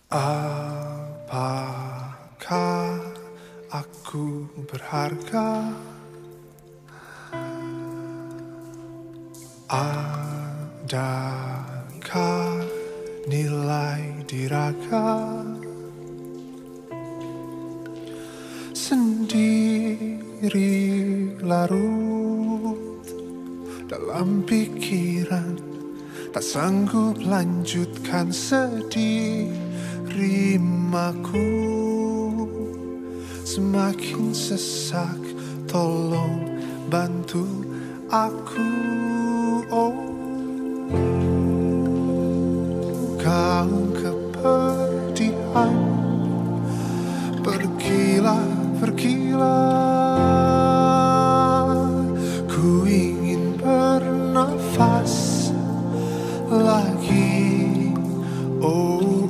Apakah aku berharga? Adakah nilai diraga? Sendiri larut dalam pikiran, tak sanggup lanjutkan sedih rimaku. Semakin sesak, tolong bantu aku. Oh, kau kepedihan, pergilah, pergilah. Ku ingin bernafas lagi. Oh,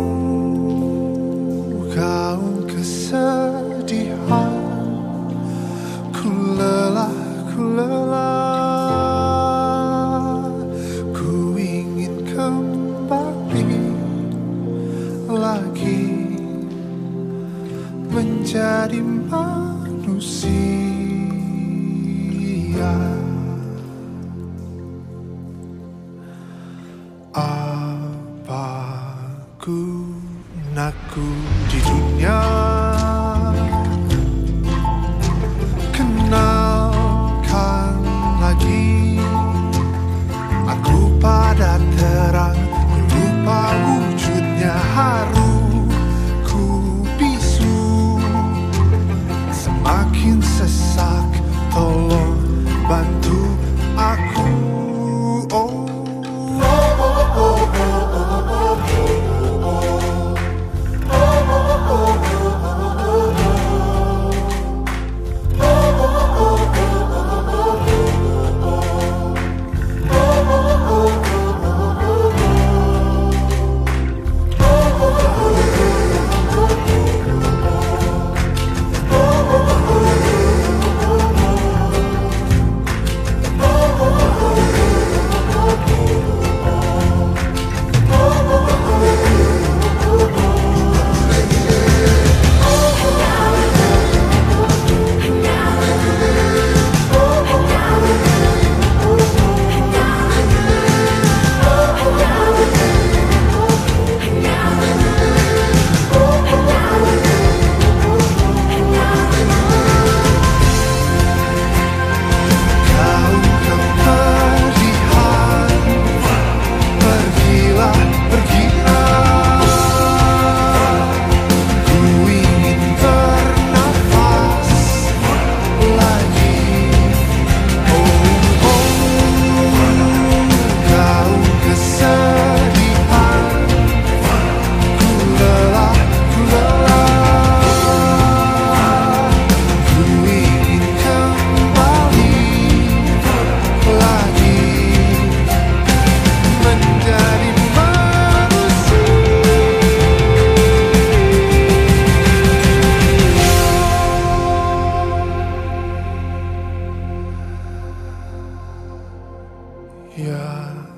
oh, kau kesedihan. Ku lelah, ku lelah. Ku ingin kembali lagi menjadi manusia. Apa gunaku di dunia? Kenalkan lagi aku pada terang, lupa wujudnya haru ku bisu. Semakin sesak, tolong bantu aku. Oh,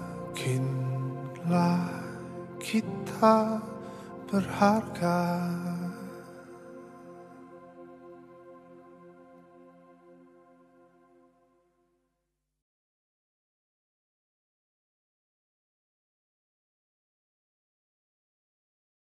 yakinlah kita berharga.